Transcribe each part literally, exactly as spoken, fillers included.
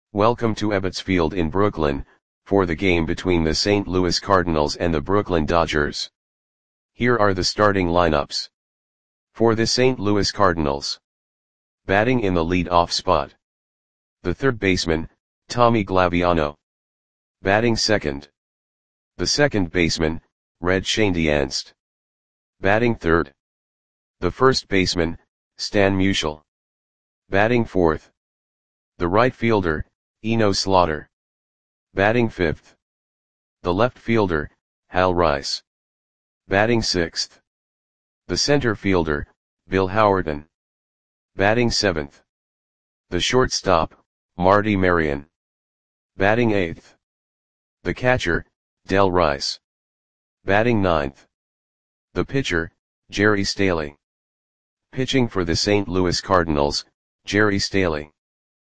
Welcome to Ebbets Field in Brooklyn, for the game between the Saint Louis Cardinals and the Brooklyn Dodgers. Here are the starting lineups. For the Saint Louis Cardinals. Batting in the lead-off spot. The third baseman, Tommy Glaviano. Batting second. The second baseman, Red Schoendienst. Batting third. The first baseman, Stan Musial. Batting fourth. The right fielder, Eno Slaughter. Batting fifth. The left fielder, Hal Rice. Batting sixth. The center fielder, Bill Howerton. Batting seventh. The shortstop, Marty Marion. Batting eighth. The catcher, Del Rice. Batting ninth. The pitcher, Jerry Staley. Pitching for the Saint Louis Cardinals, Jerry Staley.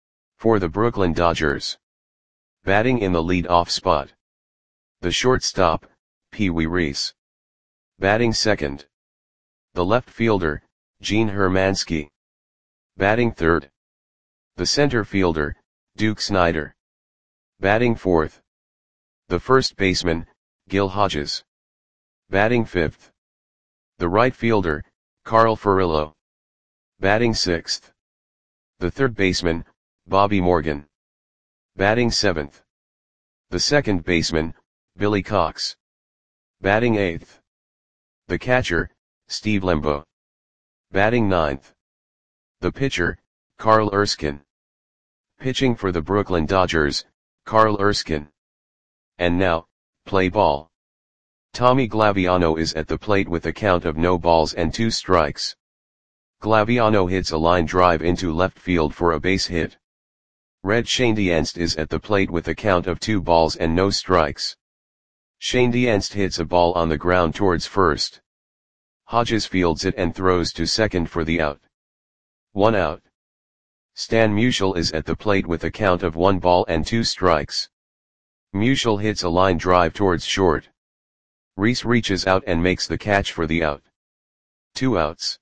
For the Brooklyn Dodgers. Batting in the lead-off spot. The shortstop, Pee Wee Reese. Batting second. The left fielder, Gene Hermansky. Batting third. The center fielder, Duke Snider. Batting fourth. The first baseman, Gil Hodges. Batting fifth. The right fielder, Carl Furillo. Batting sixth. The third baseman, Bobby Morgan. Batting seventh. The second baseman, Billy Cox. Batting eighth. The catcher, Steve Lembo. Batting ninth. The pitcher, Carl Erskine. Pitching for the Brooklyn Dodgers, Carl Erskine. And now, play ball. Tommy Glaviano is at the plate with a count of no balls and two strikes. Glaviano hits a line drive into left field for a base hit. Red Schoendienst is at the plate with a count of two balls and no strikes. Schoendienst hits a ball on the ground towards first. Hodges fields it and throws to second for the out. One out. Stan Musial is at the plate with a count of one ball and two strikes. Musial hits a line drive towards short. Reese reaches out and makes the catch for the out. Two outs.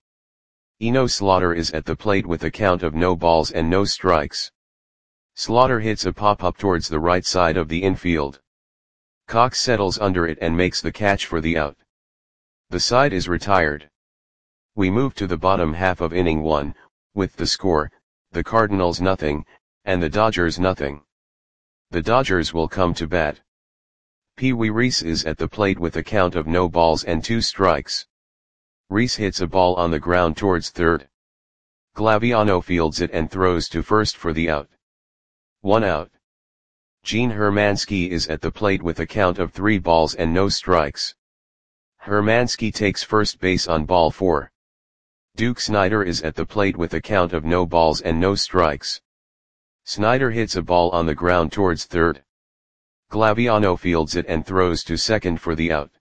Eno Slaughter is at the plate with a count of no balls and no strikes. Slaughter hits a pop-up towards the right side of the infield. Cox settles under it and makes the catch for the out. The side is retired. We move to the bottom half of inning one, with the score, the Cardinals nothing, and the Dodgers nothing. The Dodgers will come to bat. Pee Wee Reese is at the plate with a count of no balls and two strikes. Reese hits a ball on the ground towards third. Glaviano fields it and throws to first for the out. One out. Gene Hermansky is at the plate with a count of three balls and no strikes. Hermansky takes first base on ball four. Duke Snider is at the plate with a count of no balls and no strikes. Snider hits a ball on the ground towards third. Glaviano fields it and throws to second for the out.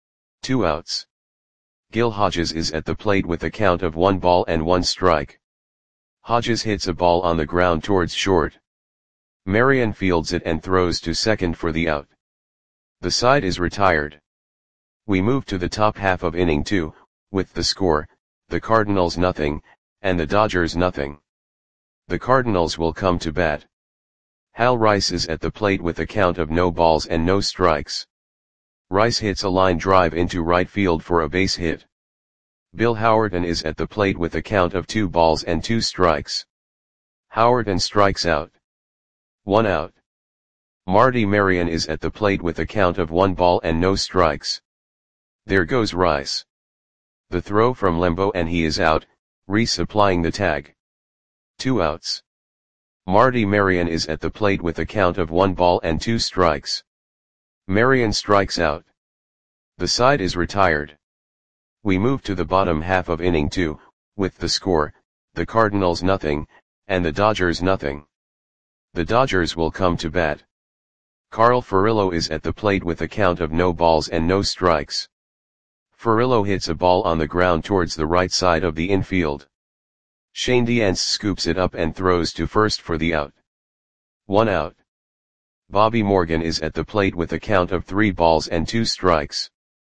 Two outs. Gil Hodges is at the plate with a count of one ball and one strike. Hodges hits a ball on the ground towards short. Marion fields it and throws to second for the out. The side is retired. We move to the top half of inning two, with the score, the Cardinals nothing, and the Dodgers nothing. The Cardinals will come to bat. Hal Rice is at the plate with a count of no balls and no strikes. Rice hits a line drive into right field for a base hit. Bill Howerton is at the plate with a count of two balls and two strikes. Howerton strikes out. One out. Marty Marion is at the plate with a count of one ball and no strikes. There goes Rice. The throw from Lembo and he is out, Reese applying the tag. Two outs. Marty Marion is at the plate with a count of one ball and two strikes. Marion strikes out. The side is retired. We move to the bottom half of inning two, with the score, the Cardinals nothing, and the Dodgers nothing. The Dodgers will come to bat. Carl Furillo is at the plate with a count of no balls and no strikes. Furillo hits a ball on the ground towards the right side of the infield. Schoendienst scoops it up and throws to first for the out. One out. Bobby Morgan is at the plate with a count of three balls and two strikes.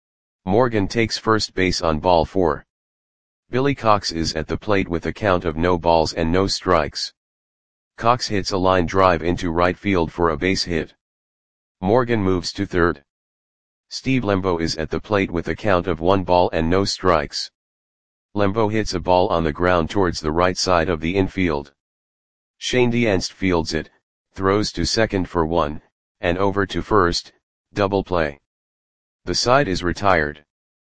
Morgan takes first base on ball four. Billy Cox is at the plate with a count of no balls and no strikes. Cox hits a line drive into right field for a base hit. Morgan moves to third. Steve Lembo is at the plate with a count of one ball and no strikes. Lembo hits a ball on the ground towards the right side of the infield. Shane DeAnst fields it, throws to second for one, and over to first, double play. The side is retired.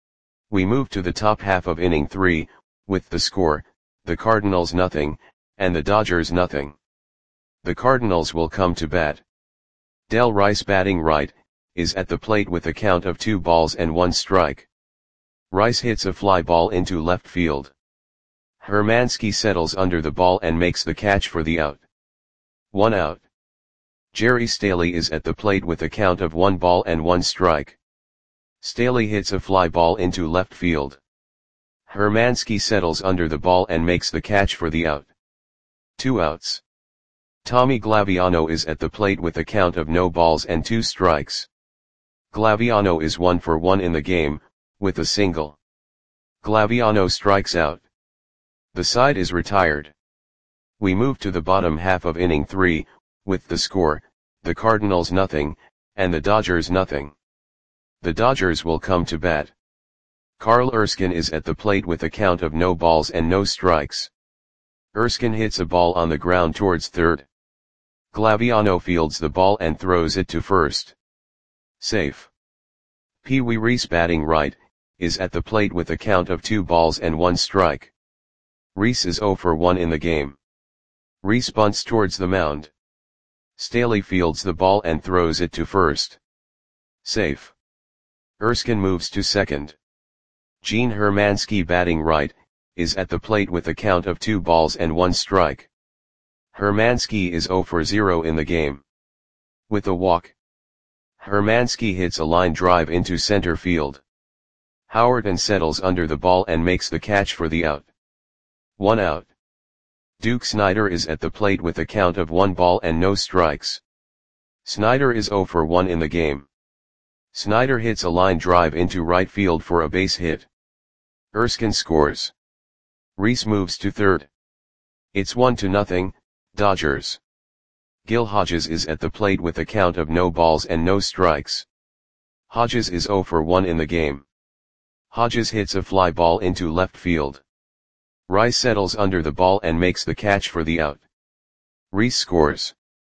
We move to the top half of inning three, with the score, the Cardinals nothing, and the Dodgers nothing. The Cardinals will come to bat. Del Rice batting right, is at the plate with a count of two balls and one strike. Rice hits a fly ball into left field. Hermansky settles under the ball and makes the catch for the out. One out. Jerry Staley is at the plate with a count of one ball and one strike. Staley hits a fly ball into left field. Hermansky settles under the ball and makes the catch for the out. Two outs. Tommy Glaviano is at the plate with a count of no balls and two strikes. Glaviano is one for one in the game, with a single. Glaviano strikes out. The side is retired. We move to the bottom half of inning three, with the score, the Cardinals nothing, and the Dodgers nothing. The Dodgers will come to bat. Carl Erskine is at the plate with a count of no balls and no strikes. Erskine hits a ball on the ground towards third. Glaviano fields the ball and throws it to first. Safe. Pee Wee Reese batting right, is at the plate with a count of two balls and one strike. Reese is zero for one in the game. Reese bunts towards the mound. Staley fields the ball and throws it to first. Safe. Erskine moves to second. Gene Hermansky batting right, is at the plate with a count of two balls and one strike. Hermansky is zero for zero in the game. With a walk. Hermansky hits a line drive into center field. Howerton settles under the ball and makes the catch for the out. One out. Duke Snider is at the plate with a count of one ball and no strikes. Snider is zero for one in the game. Snider hits a line drive into right field for a base hit. Erskine scores. Reese moves to third. It's one to nothing, Dodgers. Gil Hodges is at the plate with a count of no balls and no strikes. Hodges is zero for one in the game. Hodges hits a fly ball into left field. Rice settles under the ball and makes the catch for the out. Reese scores.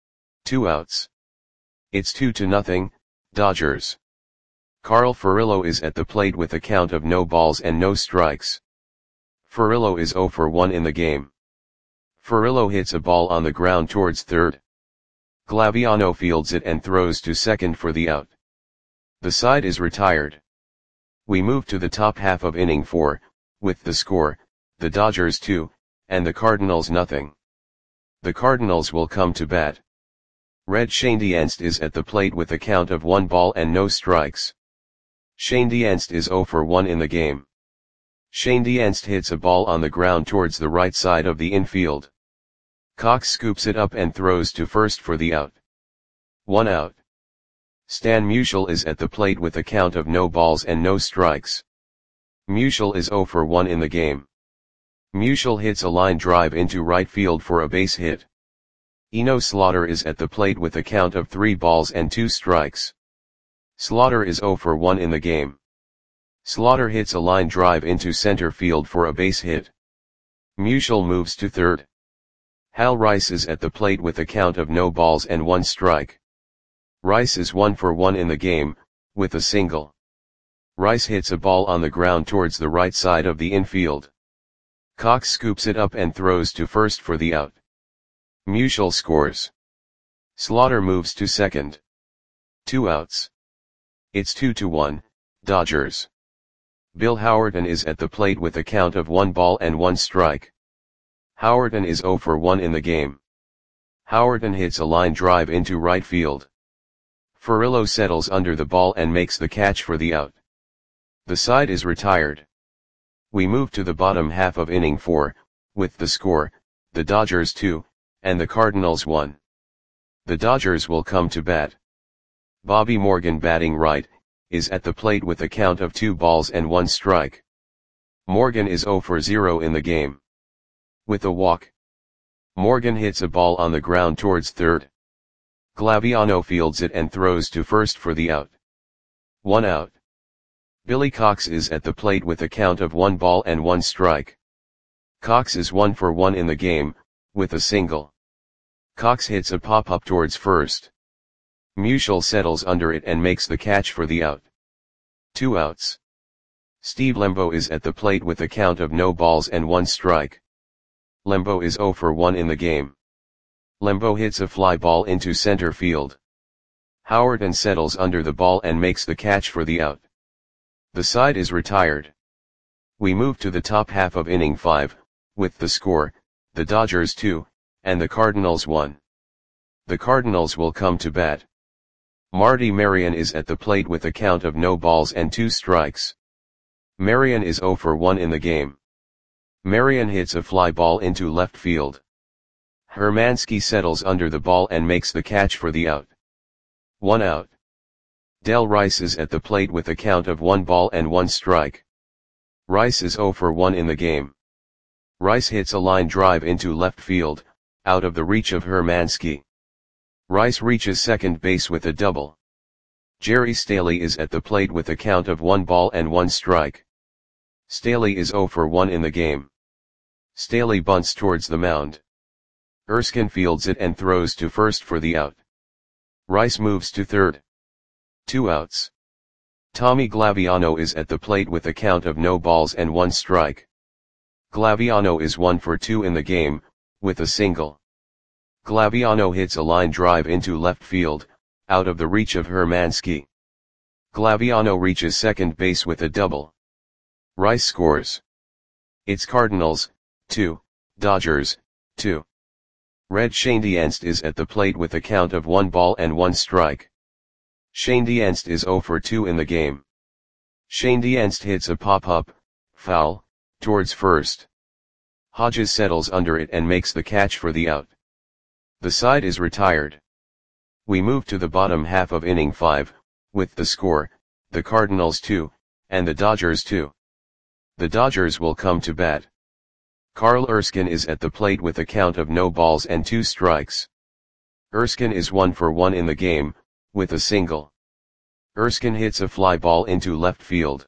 Two outs. It's two to nothing, Dodgers. Carl Furillo is at the plate with a count of no balls and no strikes. Furillo is zero for one in the game. Furillo hits a ball on the ground towards third. Glaviano fields it and throws to second for the out. The side is retired. We move to the top half of inning four, with the score, the Dodgers two, and the Cardinals nothing. The Cardinals will come to bat. Red Shane DeAnst is at the plate with a count of one ball and no strikes. Shane DeAnst is zero for one in the game. Shane DeAnst hits a ball on the ground towards the right side of the infield. Cox scoops it up and throws to first for the out. One out. Stan Musial is at the plate with a count of no balls and no strikes. Musial is zero for one in the game. Musial hits a line drive into right field for a base hit. Eno Slaughter is at the plate with a count of three balls and two strikes. Slaughter is zero for one in the game. Slaughter hits a line drive into center field for a base hit. Musial moves to third. Hal Rice is at the plate with a count of no balls and one strike. Rice is one for one in the game, with a single. Rice hits a ball on the ground towards the right side of the infield. Cox scoops it up and throws to first for the out. Musial scores. Slaughter moves to second. Two outs. It's two to one, Dodgers. Bill Howerton is at the plate with a count of one ball and one strike. Howerton is zero for one in the game. Howerton hits a line drive into right field. Furillo settles under the ball and makes the catch for the out. The side is retired. We move to the bottom half of inning four, with the score, the Dodgers two, and the Cardinals one. The Dodgers will come to bat. Bobby Morgan batting right, is at the plate with a count of two balls and one strike. Morgan is zero for zero in the game. With a walk. Morgan hits a ball on the ground towards third. Glaviano fields it and throws to first for the out. One out. Billy Cox is at the plate with a count of one ball and one strike. Cox is one for one in the game, with a single. Cox hits a pop-up towards first. Musial settles under it and makes the catch for the out. Two outs. Steve Lembo is at the plate with a count of no balls and one strike. Lembo is zero for one in the game. Lembo hits a fly ball into center field. Howerton settles under the ball and makes the catch for the out. The side is retired. We move to the top half of inning five, with the score, the Dodgers two, and the Cardinals one. The Cardinals will come to bat. Marty Marion is at the plate with a count of no balls and two strikes. Marion is zero for one in the game. Marion hits a fly ball into left field. Hermansky settles under the ball and makes the catch for the out. One out. Del Rice is at the plate with a count of one ball and one strike. Rice is zero for one in the game. Rice hits a line drive into left field, out of the reach of Hermansky. Rice reaches second base with a double. Jerry Staley is at the plate with a count of one ball and one strike. Staley is zero for one in the game. Staley bunts towards the mound. Erskine fields it and throws to first for the out. Rice moves to third. Two outs. Tommy Glaviano is at the plate with a count of no balls and one strike. Glaviano is one for two in the game, with a single. Glaviano hits a line drive into left field, out of the reach of Hermansky. Glaviano reaches second base with a double. Rice scores. It's Cardinals, two, Dodgers, two. Red Schoendienst is at the plate with a count of one ball and one strike. Schoendienst is zero for two in the game. Schoendienst hits a pop-up, foul, towards first. Hodges settles under it and makes the catch for the out. The side is retired. We move to the bottom half of inning five, with the score, the Cardinals two, and the Dodgers two. The Dodgers will come to bat. Carl Erskine is at the plate with a count of no balls and two strikes. Erskine is one for one in the game, with a single. Erskine hits a fly ball into left field.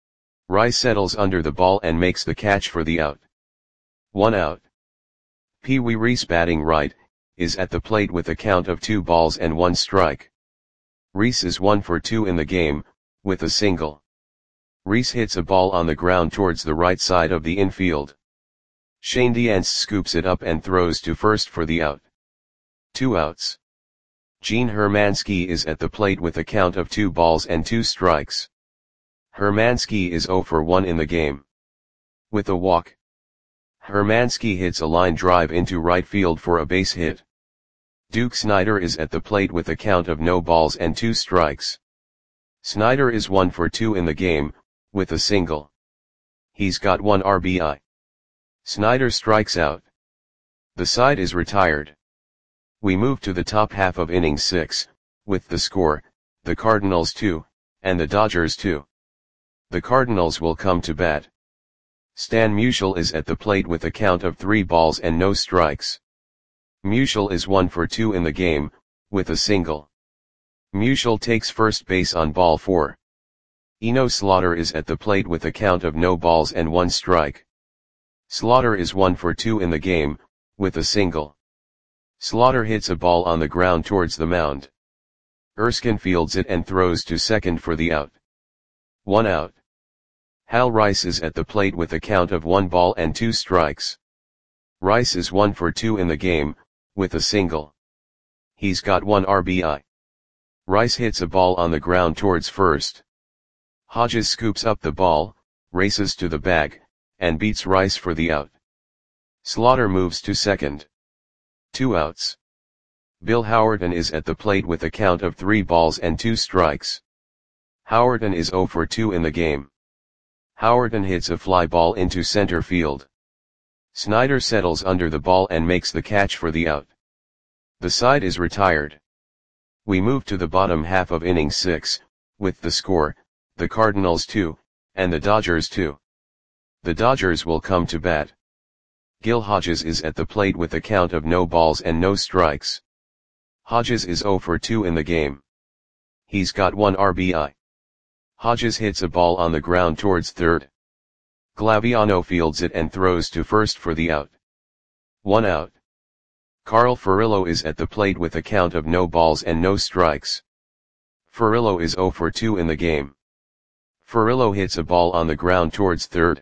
Rice settles under the ball and makes the catch for the out. One out. Pee Wee Reese, batting right, is at the plate with a count of two balls and one strike. Reese is one for two in the game, with a single. Reese hits a ball on the ground towards the right side of the infield. Schoendienst scoops it up and throws to first for the out. Two outs. Gene Hermansky is at the plate with a count of two balls and two strikes. Hermansky is zero for one in the game. With a walk. Hermansky hits a line drive into right field for a base hit. Duke Snider is at the plate with a count of no balls and two strikes. Snider is one for two in the game, with a single. He's got one R B I. Snider strikes out. The side is retired. We move to the top half of inning six, with the score, the Cardinals two, and the Dodgers two. The Cardinals will come to bat. Stan Musial is at the plate with a count of three balls and no strikes. Musial is one for two in the game, with a single. Musial takes first base on ball four. Eno Slaughter is at the plate with a count of no balls and one strike. Slaughter is one for two in the game, with a single. Slaughter hits a ball on the ground towards the mound. Erskine fields it and throws to second for the out. One out. Hal Rice is at the plate with a count of one ball and two strikes. Rice is one for two in the game, with a single. He's got one R B I. Rice hits a ball on the ground towards first. Hodges scoops up the ball, races to the bag, and beats Rice for the out. Slaughter moves to second. Two outs. Bill Howerton is at the plate with a count of three balls and two strikes. Howerton is zero for two in the game. Howerton hits a fly ball into center field. Snider settles under the ball and makes the catch for the out. The side is retired. We move to the bottom half of inning six, with the score, the Cardinals two, and the Dodgers two. The Dodgers will come to bat. Gil Hodges is at the plate with a count of no balls and no strikes. Hodges is oh for two in the game. He's got one R B I. Hodges hits a ball on the ground towards third. Glaviano fields it and throws to first for the out. One out. Carl Furillo is at the plate with a count of no balls and no strikes. Furillo is oh for two in the game. Furillo hits a ball on the ground towards third.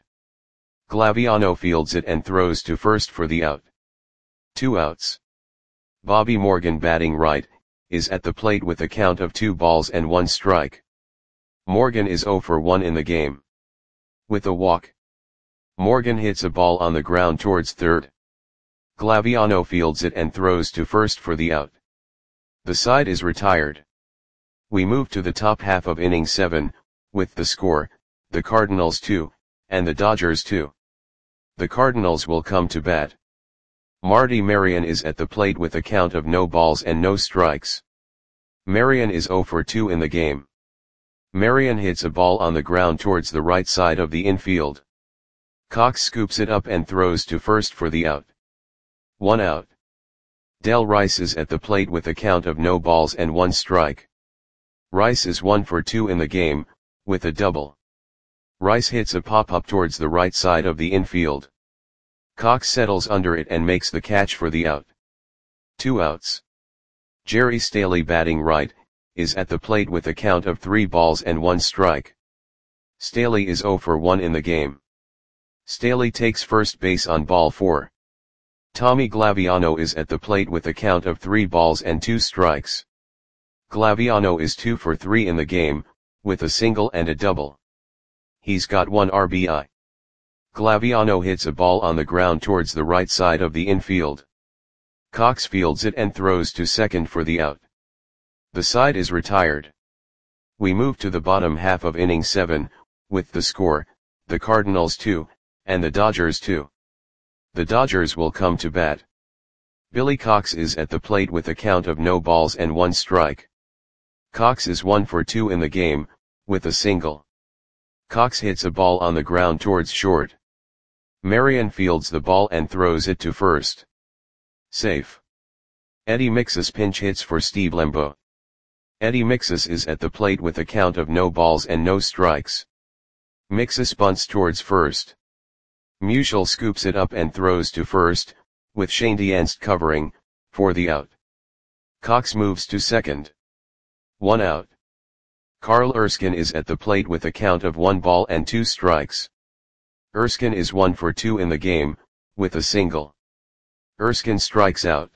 Glaviano fields it and throws to first for the out. Two outs. Bobby Morgan, batting right, is at the plate with a count of two balls and one strike. Morgan is oh for one in the game. With a walk, Morgan hits a ball on the ground towards third. Glaviano fields it and throws to first for the out. The side is retired. We move to the top half of inning seven, with the score, the Cardinals two, and the Dodgers two. The Cardinals will come to bat. Marty Marion is at the plate with a count of no balls and no strikes. Marion is oh for two in the game. Marion hits a ball on the ground towards the right side of the infield. Cox scoops it up and throws to first for the out. One out. Del Rice is at the plate with a count of no balls and one strike. Rice is one for two in the game, with a double. Rice hits a pop-up towards the right side of the infield. Cox settles under it and makes the catch for the out. Two outs. Jerry Staley, batting right, is at the plate with a count of three balls and one strike. Staley is oh for one in the game. Staley takes first base on ball four. Tommy Glaviano is at the plate with a count of three balls and two strikes. Glaviano is two for three in the game, with a single and a double. He's got one R B I. Glaviano hits a ball on the ground towards the right side of the infield. Cox fields it and throws to second for the out. The side is retired. We move to the bottom half of inning seven, with the score, the Cardinals two, and the Dodgers two. The Dodgers will come to bat. Billy Cox is at the plate with a count of no balls and one strike. Cox is one for two in the game, with a single. Cox hits a ball on the ground towards short. Marion fields the ball and throws it to first. Safe. Eddie Mixas pinch hits for Steve Lembo. Eddie Mixas is at the plate with a count of no balls and no strikes. Mixas bunts towards first. Musial scoops it up and throws to first, with Shane Dienst covering, for the out. Cox moves to second. One out. Carl Erskine is at the plate with a count of one ball and two strikes. Erskine is one for two in the game, with a single. Erskine strikes out.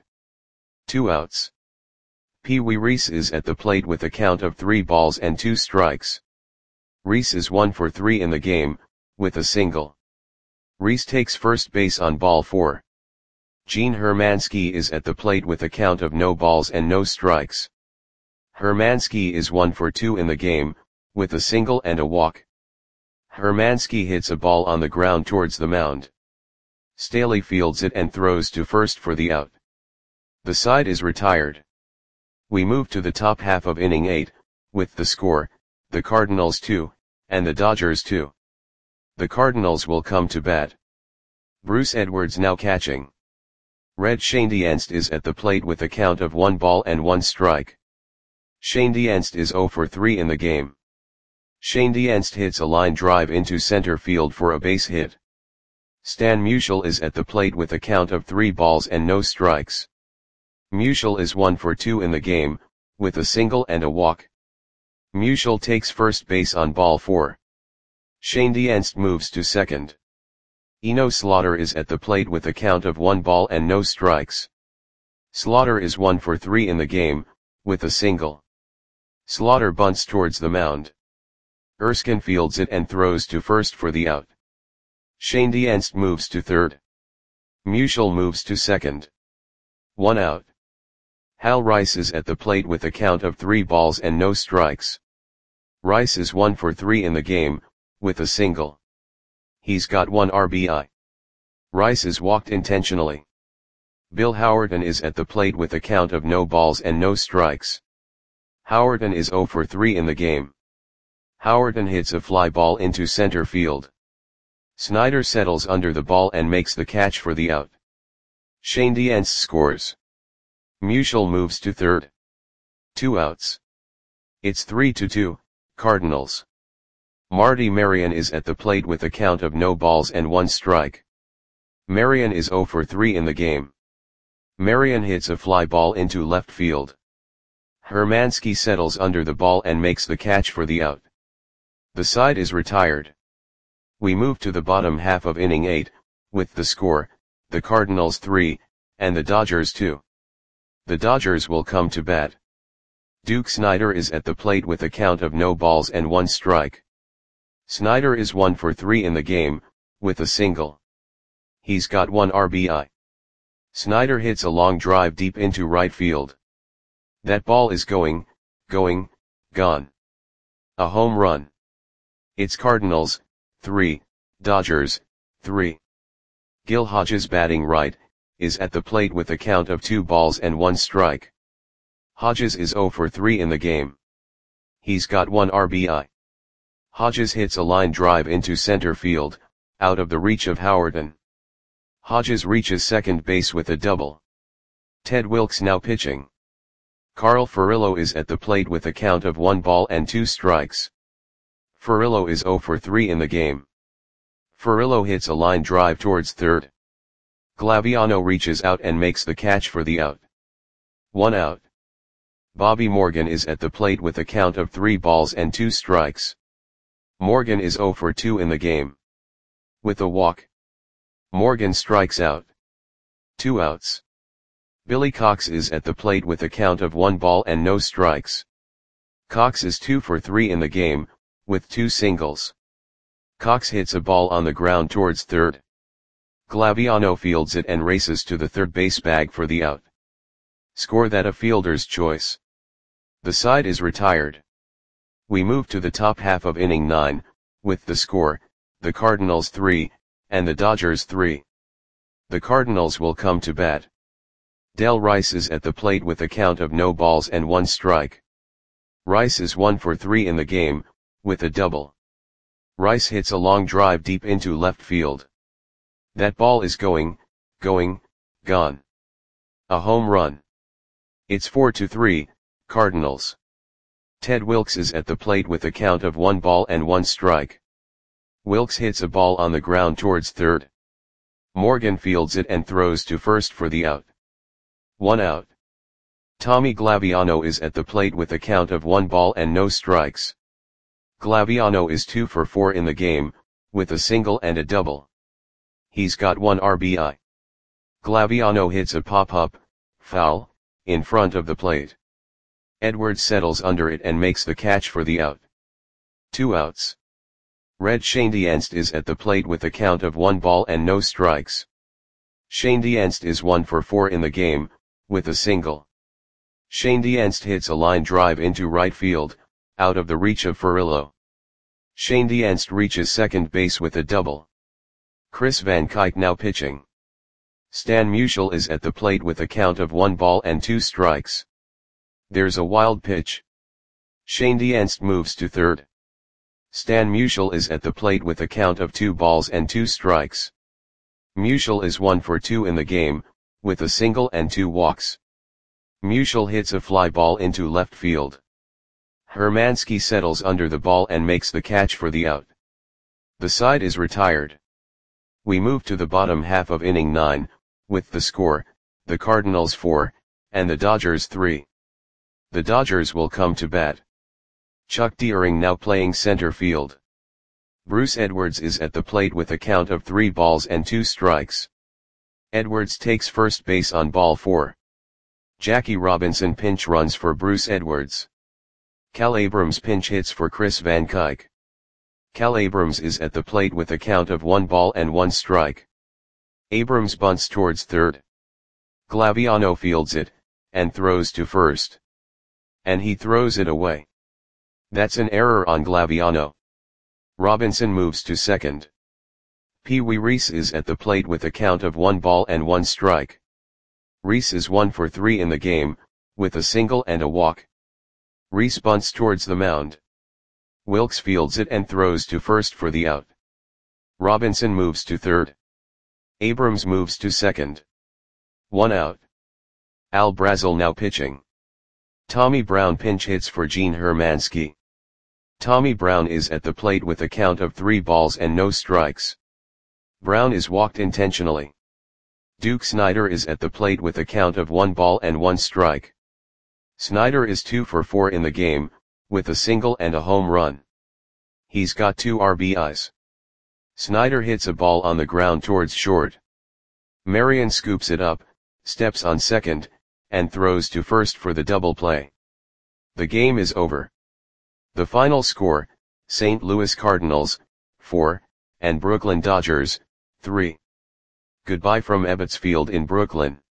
Two outs. Pee Wee Reese is at the plate with a count of three balls and two strikes. Reese is one for three in the game, with a single. Reese takes first base on ball four. Gene Hermansky is at the plate with a count of no balls and no strikes. Hermansky is one for two in the game, with a single and a walk. Hermansky hits a ball on the ground towards the mound. Staley fields it and throws to first for the out. The side is retired. We move to the top half of inning eight, with the score, the Cardinals two, and the Dodgers two. The Cardinals will come to bat. Bruce Edwards now catching. Red Shane Dienst is at the plate with a count of one ball and one strike. Shane Dienst is oh for three in the game. Shane Dienst hits a line drive into center field for a base hit. Stan Musial is at the plate with a count of three balls and no strikes. Musial is one for two in the game, with a single and a walk. Musial takes first base on ball four. Shane Dienst moves to second. Eno Slaughter is at the plate with a count of one ball and no strikes. Slaughter is one for three in the game, with a single. Slaughter bunts towards the mound. Erskine fields it and throws to first for the out. Shane Dienst moves to third. Musial moves to second. One out. Hal Rice is at the plate with a count of three balls and no strikes. Rice is one for three in the game, with a single. He's got one R B I. Rice is walked intentionally. Bill Howerton is at the plate with a count of no balls and no strikes. Howerton is oh for three in the game. Howerton hits a fly ball into center field. Snyder settles under the ball and makes the catch for the out. Schoendienst scores. Musial moves to third. Two outs. It's three to two, Cardinals. Marty Marion is at the plate with a count of no balls and one strike. Marion is zero for three in the game. Marion hits a fly ball into left field. Hermansky settles under the ball and makes the catch for the out. The side is retired. We move to the bottom half of inning eight, with the score, the Cardinals three, and the Dodgers two. The Dodgers will come to bat. Duke Snider is at the plate with a count of no balls and one strike. Snider is one for three in the game, with a single. He's got one R B I. Snider hits a long drive deep into right field. That ball is going, going, gone. A home run. It's Cardinals, three, Dodgers, three. Gil Hodges, batting right, is at the plate with a count of two balls and one strike. Hodges is zero for three in the game. He's got one R B I. Hodges hits a line drive into center field, out of the reach of Howerton. Hodges reaches second base with a double. Ted Wilks now pitching. Carl Furillo is at the plate with a count of one ball and two strikes. Furillo is zero for three in the game. Furillo hits a line drive towards third. Glaviano reaches out and makes the catch for the out. One out. Bobby Morgan is at the plate with a count of three balls and two strikes. Morgan is zero for two in the game. With a walk, Morgan strikes out. Two outs. Billy Cox is at the plate with a count of one ball and no strikes. Cox is two for three in the game, with two singles. Cox hits a ball on the ground towards third. Glaviano fields it and races to the third base bag for the out. Score that a fielder's choice. The side is retired. We move to the top half of inning nine, with the score, the Cardinals three, and the Dodgers three. The Cardinals will come to bat. Del Rice is at the plate with a count of no balls and one strike. Rice is one for three in the game, with a double. Rice hits a long drive deep into left field. That ball is going, going, gone. A home run. It's four to three, Cardinals. Ted Wilks is at the plate with a count of one ball and one strike. Wilks hits a ball on the ground towards third. Morgan fields it and throws to first for the out. One out. Tommy Glaviano is at the plate with a count of one ball and no strikes. Glaviano is two for four in the game, with a single and a double. He's got one R B I. Glaviano hits a pop-up, foul, in front of the plate. Edwards settles under it and makes the catch for the out. Two outs. Red Schoendienst is at the plate with a count of one ball and no strikes. Schoendienst is one for four in the game, with a single. Schoendienst hits a line drive into right field, out of the reach of Furillo. Schoendienst reaches second base with a double. Chris Van Kuyk now pitching. Stan Musial is at the plate with a count of one ball and two strikes. There's a wild pitch. Schoendienst moves to third. Stan Musial is at the plate with a count of two balls and two strikes. Musial is one for two in the game, with a single and two walks. Musial hits a fly ball into left field. Hermansky settles under the ball and makes the catch for the out. The side is retired. We move to the bottom half of inning nine, with the score, the Cardinals four, and the Dodgers three. The Dodgers will come to bat. Chuck Deering now playing center field. Bruce Edwards is at the plate with a count of three balls and two strikes. Edwards takes first base on ball four. Jackie Robinson pinch runs for Bruce Edwards. Cal Abrams pinch hits for Chris Van Kuyk. Cal Abrams is at the plate with a count of one ball and one strike. Abrams bunts towards third. Glaviano fields it, and throws to first. And he throws it away. That's an error on Glaviano. Robinson moves to second. Pee Wee Reese is at the plate with a count of one ball and one strike. Reese is one for three in the game, with a single and a walk. Reese bunts towards the mound. Wilks fields it and throws to first for the out. Robinson moves to third. Abrams moves to second. One out. Al Brazel now pitching. Tommy Brown pinch hits for Gene Hermansky. Tommy Brown is at the plate with a count of three balls and no strikes. Brown is walked intentionally. Duke Snider is at the plate with a count of one ball and one strike. Snider is two for four in the game, with a single and a home run. He's got two R B Is. Snider hits a ball on the ground towards short. Marion scoops it up, steps on second, and throws to first for the double play. The game is over. The final score, Saint Louis Cardinals, four, and Brooklyn Dodgers, three. Goodbye from Ebbets Field in Brooklyn.